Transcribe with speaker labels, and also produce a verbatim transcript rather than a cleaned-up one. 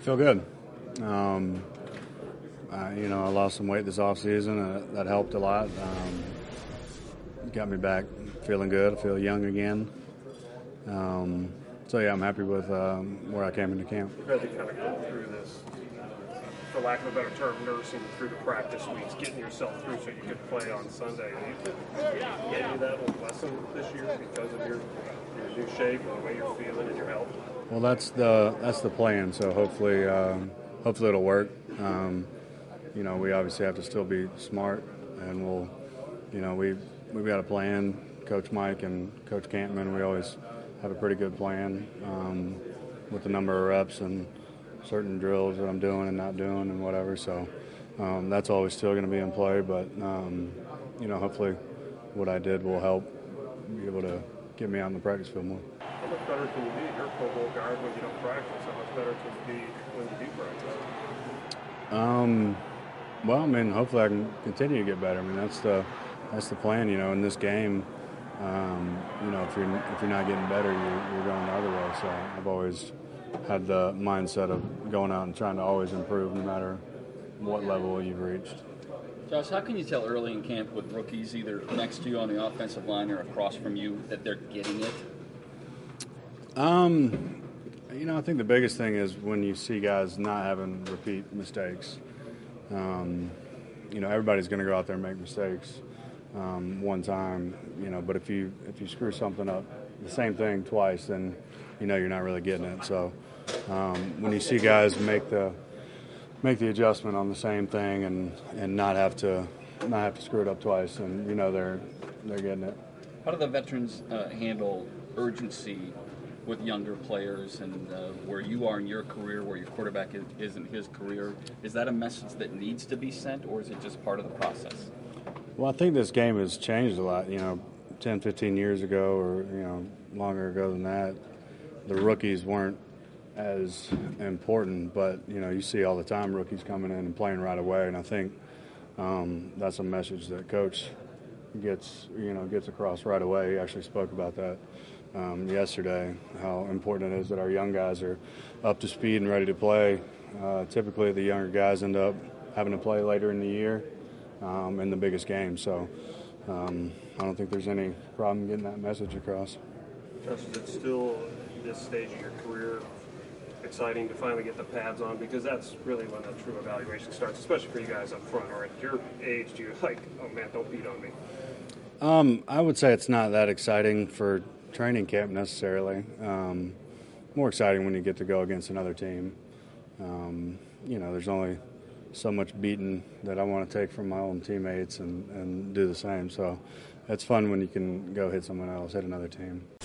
Speaker 1: Feel good. Um, I, you know, I lost some weight this offseason. Uh, that helped a lot. Um, got me back feeling good. I feel young again. Um, so, yeah, I'm happy with um, where I came into camp.
Speaker 2: You've had to kind of go through this, for lack of a better term, nursing through the practice weeks, getting yourself through so you could play on Sunday. Do you think maybe that will lessen this year because of your, your new shape and the way you're feeling and your health?
Speaker 1: Well, that's the that's the plan. So hopefully, um, hopefully it'll work. Um, you know, we obviously have to still be smart, and we'll, you know, we we've got a plan. Coach Mike and Coach Campman, we always have a pretty good plan um, with the number of reps and certain drills that I'm doing and not doing and whatever. So um, that's always still going to be in play. But um, you know, hopefully, what I did will help be able to get me out in the practice field more.
Speaker 2: How much better can you be? You're a Pro Bowl guard when you don't practice. How much better can you be when you do practice?
Speaker 1: Um, well, I mean, hopefully I can continue to get better. I mean, that's the that's the plan. You know, in this game, um, you know, if you're if you're not getting better, you're, you're going the other way. So I've always had the mindset of going out and trying to always improve, no matter what level you've reached.
Speaker 3: Josh, how can you tell early in camp with rookies, either next to you on the offensive line or across from you, that they're getting it?
Speaker 1: Um, you know, I think the biggest thing is when you see guys not having repeat mistakes. Um, you know, everybody's going to go out there and make mistakes um, one time. You know, but if you if you screw something up, the same thing twice, then you know you're not really getting it. So um, when you see guys make the make the adjustment on the same thing and, and not have to not have to screw it up twice, and you know they're they're getting it.
Speaker 3: How do the veterans uh, handle urgency with younger players, and uh, where you are in your career, where your quarterback is, is in his career? Is that a message that needs to be sent, or is it just part of the process?
Speaker 1: Well, I think this game has changed a lot. You know, ten, fifteen years ago, or you know, longer ago than that, the rookies weren't as important. But you know, you see all the time rookies coming in and playing right away, and I think um, that's a message that Coach gets you know gets across right away. He actually spoke about that um, yesterday, how important it is that our young guys are up to speed and ready to play. Uh, typically, the younger guys end up having to play later in the year um, in the biggest game. So um, I don't think there's any problem getting that message across.
Speaker 2: Josh, is it still, this stage of your career, exciting to finally get the pads on? Because that's really when the true evaluation starts, especially for you guys up front. Or at your age, do you like, oh man, don't beat on me?
Speaker 1: Um, I would say it's not that exciting for training camp necessarily. Um, more exciting when you get to go against another team. Um, you know, there's only so much beating that I want to take from my own teammates and, and do the same. So it's fun when you can go hit someone else, hit another team.